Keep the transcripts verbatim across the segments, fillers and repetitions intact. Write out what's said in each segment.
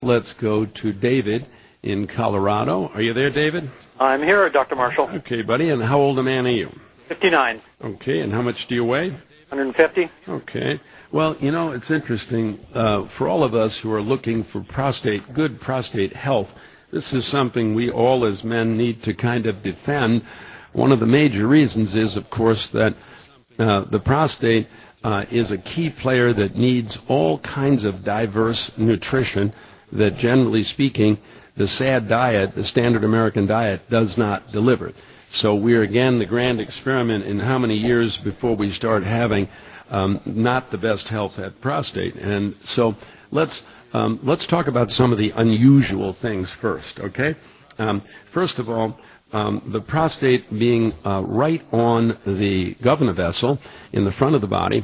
let's go to David in Colorado. Are you there, David? I'm here, Doctor Marshall. Okay, buddy. And how old a man are you? fifty-nine. Okay, and how much do you weigh? one hundred fifty. Okay. Well, you know, it's interesting. Uh, for all of us who are looking for prostate, good prostate health, this is something we all as men need to kind of defend. One of the major reasons is, of course, that uh, the prostate uh, is a key player that needs all kinds of diverse nutrition that, generally speaking, the S A D diet, the standard American diet, does not deliver. So we're, again, the grand experiment in how many years before we start having um, not the best health at prostate. And so let's um, let's talk about some of the unusual things first, okay? Um, first of all, um, the prostate being uh, right on the governor vessel in the front of the body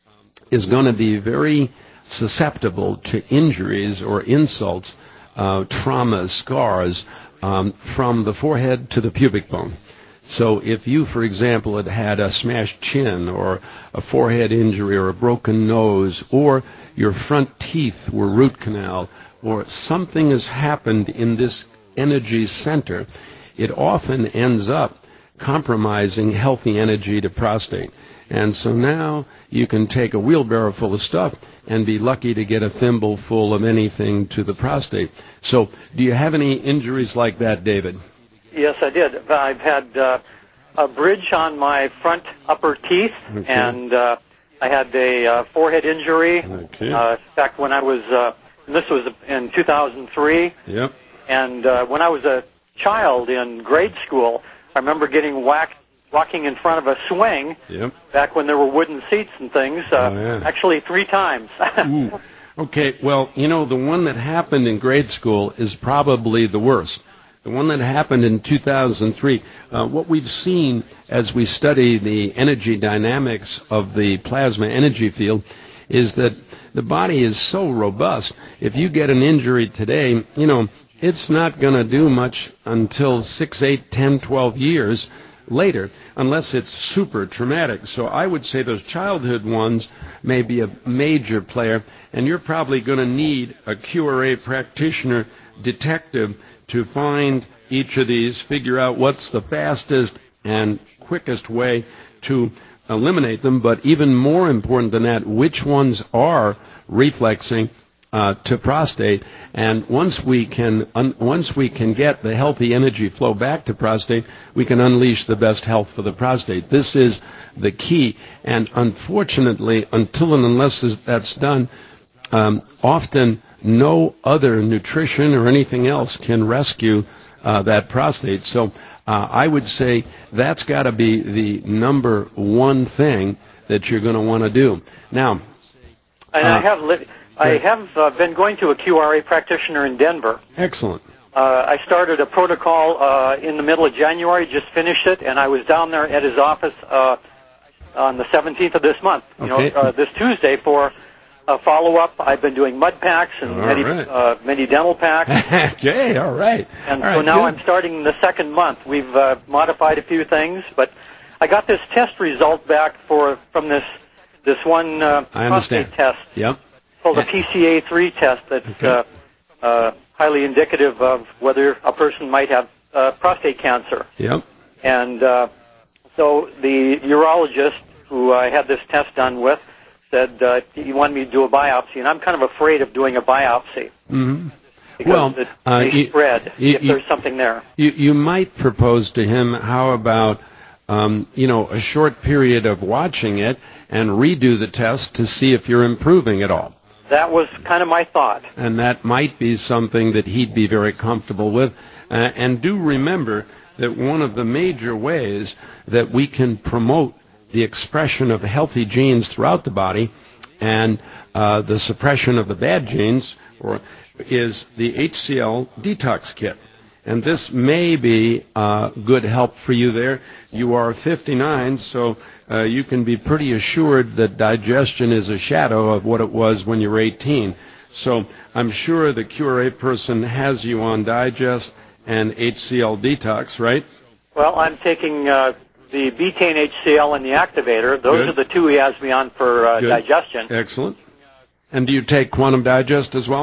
is going to be very susceptible to injuries or insults, uh, trauma, scars um, from the forehead to the pubic bone. So if you, for example, had had a smashed chin or a forehead injury or a broken nose, or your front teeth were root canal, or something has happened in this energy center, it often ends up compromising healthy energy to prostate. And so now you can take a wheelbarrow full of stuff and be lucky to get a thimble full of anything to the prostate. So do you have any injuries like that, David? Yes, I did. I've had uh, a bridge on my front upper teeth, okay. and uh, I had a uh, forehead injury. Okay. Uh, in fact, when I was, uh, this was in two thousand three, yep. and uh, when I was a child in grade school, I remember getting whacked walking in front of a swing, yep. back when there were wooden seats and things, uh, oh, yeah. actually three times. Ooh. Okay, well, you know, the one that happened in grade school is probably the worst. The one that happened in two thousand three, uh, what we've seen as we study the energy dynamics of the plasma energy field is that the body is so robust. If you get an injury today, you know, it's not going to do much until six, eight, ten, twelve years later, unless it's super traumatic. So I would say those childhood ones may be a major player, and you're probably going to need a Q R A practitioner detective to find each of these, figure out what's the fastest and quickest way to eliminate them, but even more important than that, which ones are reflexing uh, to prostate. And once we can un- once we can get the healthy energy flow back to prostate, we can unleash the best health for the prostate. This is the key, and unfortunately, until and unless that's done, um, often no other nutrition or anything else can rescue uh, that prostate. So uh, I would say that's got to be the number one thing that you're going to want to do. Now, and uh, I have li- I have uh, been going to a Q R A practitioner in Denver. Excellent. Uh, I started a protocol uh, in the middle of January, just finished it, and I was down there at his office uh, on the seventeenth of this month. You okay. know, uh, this Tuesday for a follow-up. I've been doing mud packs and many, right. uh, many dental packs. Okay, all right. And all so right, now good. I'm starting the second month. We've uh, modified a few things, but I got this test result back for from this this one uh, I prostate understand. test Yep. called the P C A three test that's okay. uh, uh, highly indicative of whether a person might have uh, prostate cancer. Yep. And uh, so the urologist who I had this test done with said uh, he wanted me to do a biopsy, and I'm kind of afraid of doing a biopsy. Mm-hmm. Because well, it uh, may you, spread you, if there's something there. You, you might propose to him, how about, um, you know, a short period of watching it and redo the test to see if you're improving at all. That was kind of my thought. And that might be something that he'd be very comfortable with. Uh, and do remember that one of the major ways that we can promote the expression of healthy genes throughout the body and uh, the suppression of the bad genes or is the H C L detox kit. And this may be uh, good help for you there. You are fifty-nine, so uh, you can be pretty assured that digestion is a shadow of what it was when you were eighteen. So I'm sure the Q R A person has you on digest and H C L detox, right? Well, I'm taking uh, the betaine H C L and the activator. Those Good. are the two he has me on for uh, Good. digestion. Excellent. And do you take Quantum Digest as well?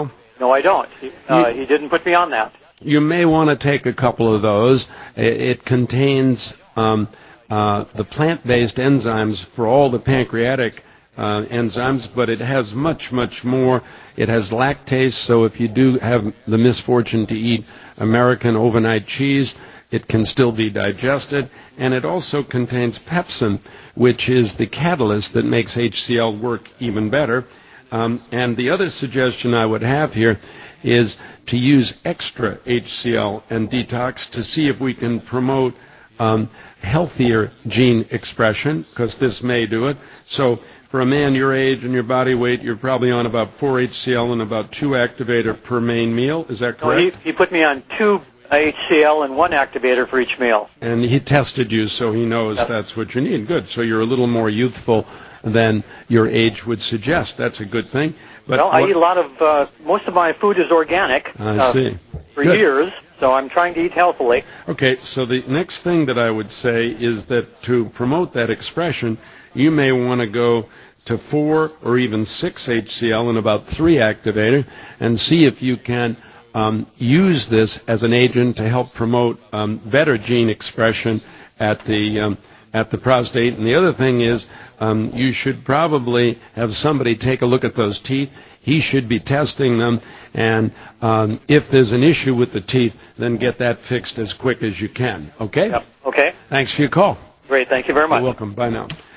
No, I don't. He, uh, he didn't put me on that. You may want to take a couple of those. It, it contains um, uh, the plant-based enzymes for all the pancreatic uh, enzymes, but it has much, much more. It has lactase, so if you do have the misfortune to eat American overnight cheese, it can still be digested. And it also contains pepsin, which is the catalyst that makes H C L work even better. Um, and the other suggestion I would have here is to use extra H C L and detox to see if we can promote um, healthier gene expression, because this may do it. So for a man your age and your body weight, you're probably on about four H C L and about two activator per main meal. Is that correct? No, he, he put me on two H C L and one activator for each meal. And he tested you, so he knows yep. that's what you need. Good. So you're a little more youthful than your age would suggest. That's a good thing. But well, I eat a lot of, uh, most of my food is organic. I uh, see. For Good. years, so I'm trying to eat healthily. Okay, so the next thing that I would say is that to promote that expression, you may want to go to four or even six H C L and about three activator and see if you can um, use this as an agent to help promote um, better gene expression at the um, at the prostate. And the other thing is um, you should probably have somebody take a look at those teeth. He should be testing them, and um, if there's an issue with the teeth, then get that fixed as quick as you can. Okay? Yep. Okay. Thanks for your call. Great. Thank you very much. You're welcome. Bye now.